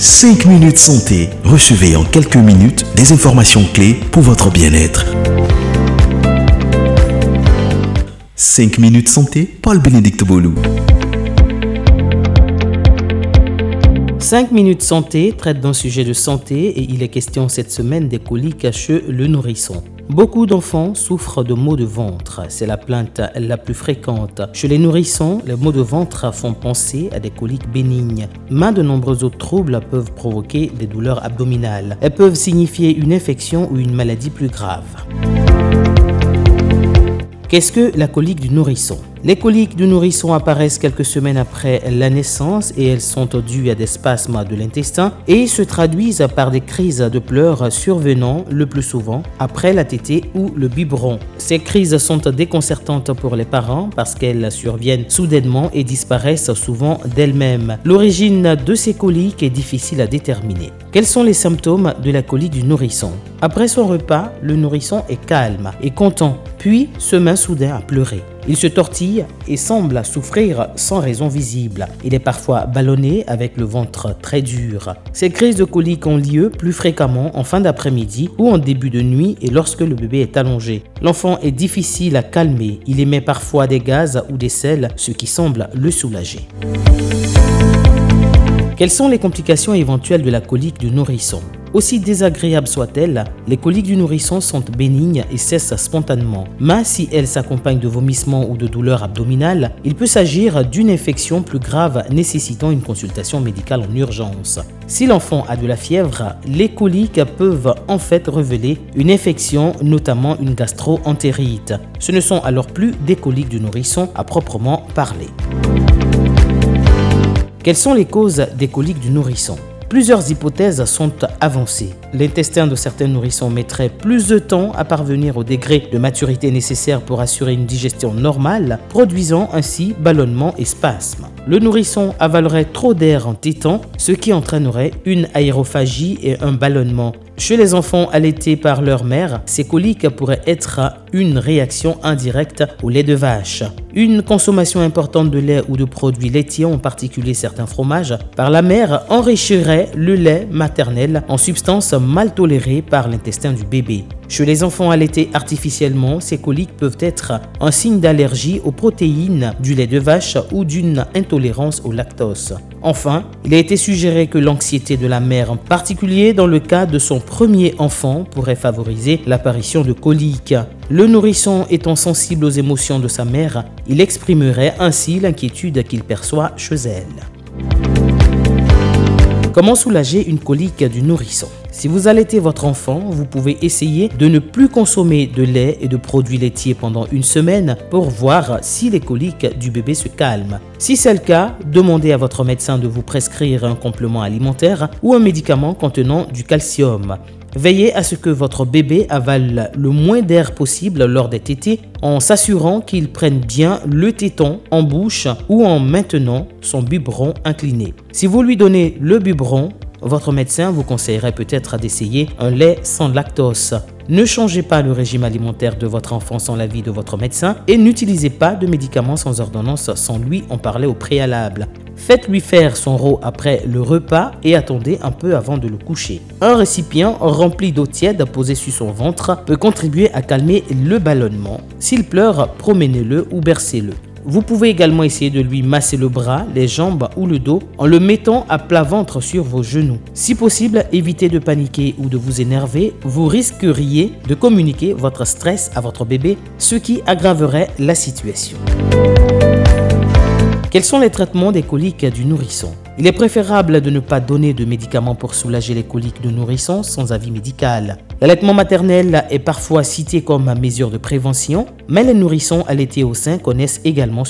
5 minutes santé. Recevez en quelques minutes des informations clés pour votre bien-être. 5 minutes santé, Paul-Bénédicte Bolou. 5 minutes santé traite d'un sujet de santé et il est question cette semaine des coliques chez le nourrisson. Beaucoup d'enfants souffrent de maux de ventre. C'est la plainte la plus fréquente. Chez les nourrissons, les maux de ventre font penser à des coliques bénignes. Mais de nombreux autres troubles peuvent provoquer des douleurs abdominales. Elles peuvent signifier une infection ou une maladie plus grave. Qu'est-ce que la colique du nourrisson ? Les coliques du nourrisson apparaissent quelques semaines après la naissance et elles sont dues à des spasmes de l'intestin et se traduisent par des crises de pleurs survenant le plus souvent après la tétée ou le biberon. Ces crises sont déconcertantes pour les parents parce qu'elles surviennent soudainement et disparaissent souvent d'elles-mêmes. L'origine de ces coliques est difficile à déterminer. Quels sont les symptômes de la colique du nourrisson ? Après son repas, le nourrisson est calme et content, puis se met soudain à pleurer. Il se tortille et semble souffrir sans raison visible. Il est parfois ballonné avec le ventre très dur. Ces crises de colique ont lieu plus fréquemment en fin d'après-midi ou en début de nuit et lorsque le bébé est allongé. L'enfant est difficile à calmer. Il émet parfois des gaz ou des sels, ce qui semble le soulager. Quelles sont les complications éventuelles de la colique du nourrisson ? Aussi désagréables soient-elles, les coliques du nourrisson sont bénignes et cessent spontanément. Mais si elles s'accompagnent de vomissements ou de douleurs abdominales, il peut s'agir d'une infection plus grave nécessitant une consultation médicale en urgence. Si l'enfant a de la fièvre, les coliques peuvent en fait révéler une infection, notamment une gastro-entérite. Ce ne sont alors plus des coliques du nourrisson à proprement parler. Quelles sont les causes des coliques du nourrisson ? Plusieurs hypothèses sont avancées. L'intestin de certains nourrissons mettrait plus de temps à parvenir au degré de maturité nécessaire pour assurer une digestion normale, produisant ainsi ballonnement et spasmes. Le nourrisson avalerait trop d'air en tétant, ce qui entraînerait une aérophagie et un ballonnement. Chez les enfants allaités par leur mère, ces coliques pourraient être une réaction indirecte au lait de vache. Une consommation importante de lait ou de produits laitiers, en particulier certains fromages, par la mère enrichirait le lait maternel en substances mal tolérées par l'intestin du bébé. Chez les enfants allaités artificiellement, ces coliques peuvent être un signe d'allergie aux protéines du lait de vache ou d'une intolérance au lactose. Enfin, il a été suggéré que l'anxiété de la mère, en particulier dans le cas de son premier enfant, pourrait favoriser l'apparition de coliques. Le nourrisson étant sensible aux émotions de sa mère, il exprimerait ainsi l'inquiétude qu'il perçoit chez elle. Comment soulager une colique du nourrisson ? Si vous allaitez votre enfant, vous pouvez essayer de ne plus consommer de lait et de produits laitiers pendant une semaine pour voir si les coliques du bébé se calment. Si c'est le cas, demandez à votre médecin de vous prescrire un complément alimentaire ou un médicament contenant du calcium. Veillez à ce que votre bébé avale le moins d'air possible lors des tétées en s'assurant qu'il prenne bien le téton en bouche ou en maintenant son biberon incliné. Si vous lui donnez le biberon, votre médecin vous conseillerait peut-être d'essayer un lait sans lactose. Ne changez pas le régime alimentaire de votre enfant sans l'avis de votre médecin et n'utilisez pas de médicaments sans ordonnance sans lui en parler au préalable. Faites-lui faire son RO après le repas et attendez un peu avant de le coucher. Un récipient rempli d'eau tiède posé sur son ventre peut contribuer à calmer le ballonnement. S'il pleure, promenez-le ou bercez-le. Vous pouvez également essayer de lui masser le bras, les jambes ou le dos en le mettant à plat ventre sur vos genoux. Si possible, évitez de paniquer ou de vous énerver. Vous risqueriez de communiquer votre stress à votre bébé, ce qui aggraverait la situation. Quels sont les traitements des coliques du nourrisson ? Il est préférable de ne pas donner de médicaments pour soulager les coliques de nourrisson sans avis médical. L'allaitement maternel est parfois cité comme mesure de prévention, mais les nourrissons allaités au sein connaissent également